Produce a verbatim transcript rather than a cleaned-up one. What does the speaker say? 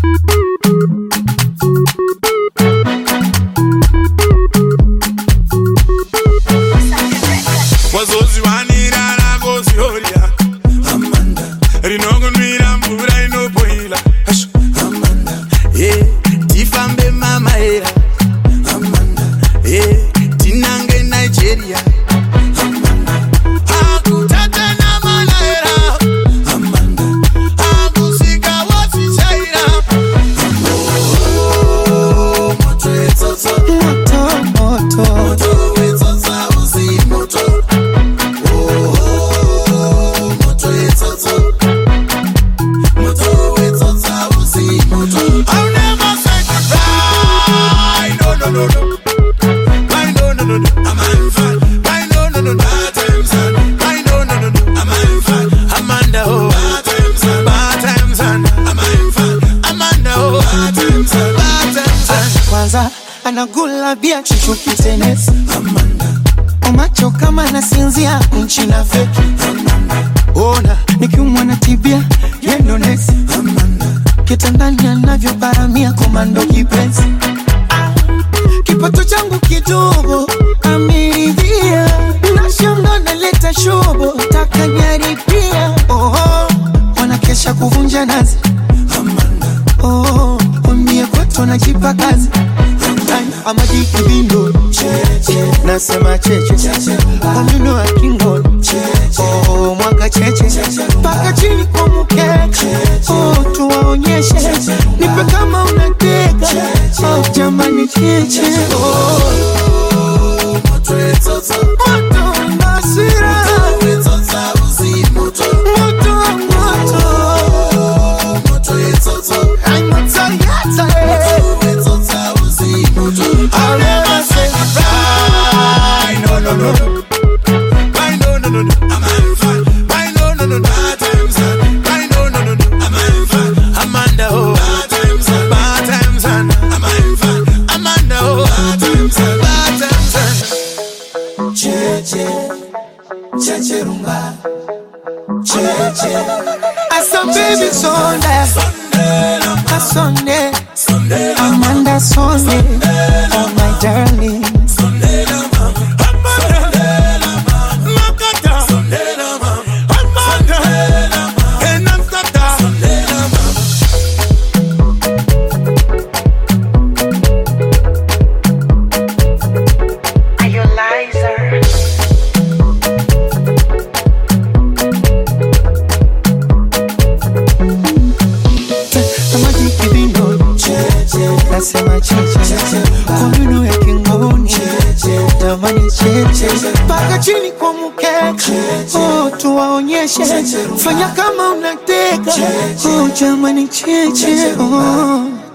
Wazozi wanira na gozi horia Amanda Rinongo nwira mbura inopoila Amanda Eh Tifambe mama era Amanda Eh Tinange Nigeria Amanda Akutata na mana era Amanda Akusika wasi chaira Oh Moto etoto Moto Moto Moto etoto usi moto I'll never say goodbye. No, no, no, no. Why no, no, no, no. I'm on fire. Why no, no, no, no. Bad times on. Why no, no, no, no. I'm on fire. Amanda, oh. Bad times on. Bad times on. I'm on fire. Amanda, oh. Bad times on. Bad times on. Kwanza anagula bia chuchuki tenesi Amanda. Umacho kama nasinzia nchi na feki Amanda. Ona nikiumwa na tibia yendo nesi Amanda. Kitandani anavyo paramia komando kipenzi ah, kipato changu kidogo ameridhia Nashanga naleta shobo taka nyaripia Oho, wanakesha kuvunja nazi Amanda. Oh, umie kwetu najipa kazi Amadi kibindo Cheche Nasema cheche Omino wa kingo Oh, mwaka cheche Paka chini kwa mukeke Oh, tuwaonyeshe Nipe kama unateka Oh, jamani cheche Oh, moto etoto moto nasira Moto etoto usi moto Moto moto Moto etoto I'm not tired Moto etoto usi moto I'll never say goodbye. No, no, no, no. Why no, no, no, no. I'm on fire. Why no, no, no, no. Bad times on. Why no, no, no, no. I'm on fire. Amanda, oh. Bad times on. Bad times on. I'm on fire. Amanda, oh. Bad times on. Bad times on. Cheche, cheche rumba. Cheche. I saw baby Sunday, Sunday, a Sunday, Sunday, Amanda Sunday, oh my darling. Sunday, Nasema cheche Komino ya kingoni Damani cheche Paka chini kwa mukeke Oh, tuwaonyeshe Fanya kama unateka Oh, jamani cheche Oh